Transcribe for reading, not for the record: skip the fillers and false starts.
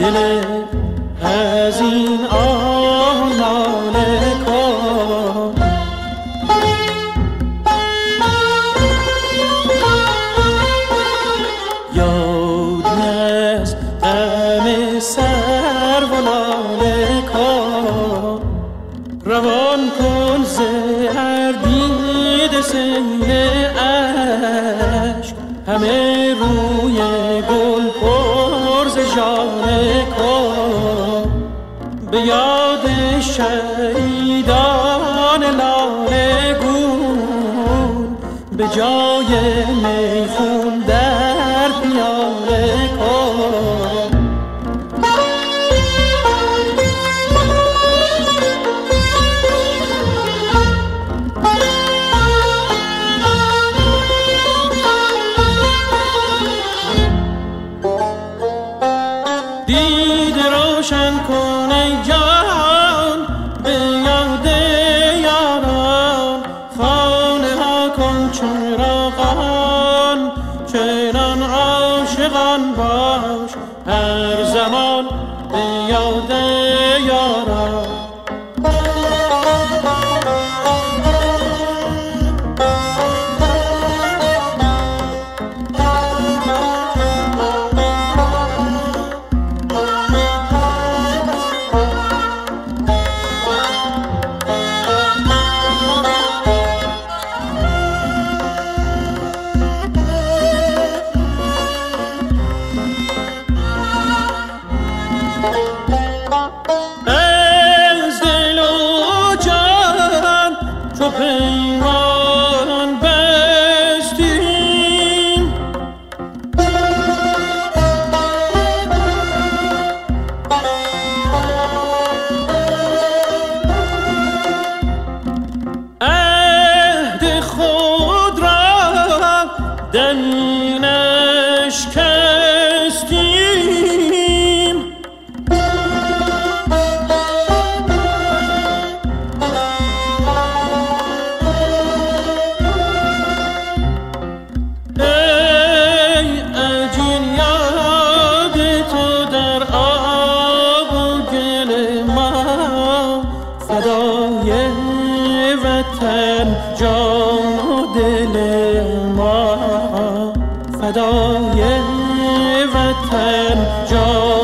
دل از این آه ناله کن. یاد از غم سر و لاله کن، روان کن ز هر دیده سیل عشق، همه روی گل پر ز ژاله کن. به یاد شهیدان لاله گون، به جای میخون در پیاله کن. دیده روشن کن ای جان به یاد یاران، خانه ها کن چراغان، چنان عاشقان باش هر زمان به یاد یاران. از دل و جان چو پیمان بستیم، عهد خود را در این اشکستیم. ای عجین یاد تو در آب و گل ما، فدای وطن جان و دل ما، فدای وطن جان